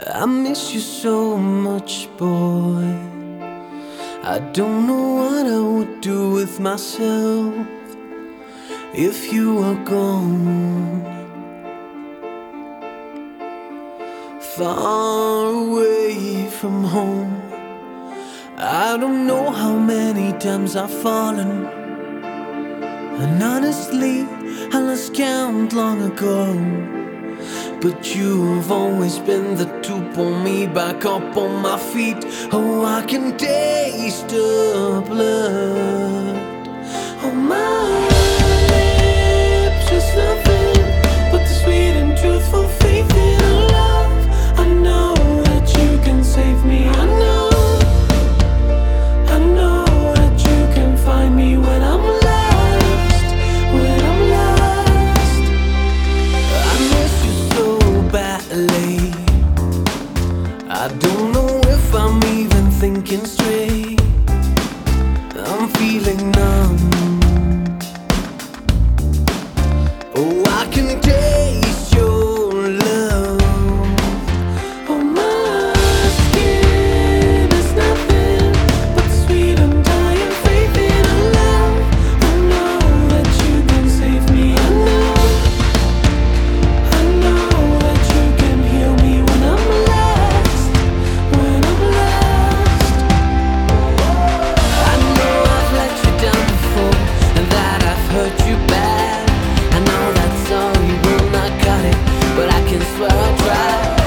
I miss you so much, boy. I don't know what I would do with myself if you were gone. Far away from home, I don't know how many times I've fallen, and honestly I lost count long ago. But you've always been the to pull me back up on my feet. Oh, I can taste the blood on my lips. Just nothing but the sweet and truthful faith in a love. I know that you can save me. I know that you can find me when I'm lost. When I'm lost, I miss you so badly. I don't know if I'm even thinking straight. I'm feeling numb. Oh, I can taste your love on my skin. There's nothing but sweet undying faith in a love. I know that you can save me. I know that you can heal me when I'm lost. When I'm lost, I know I've let you down before, and that I've hurt you bad. I know that sorry will not cut it, but I can swear I'll try.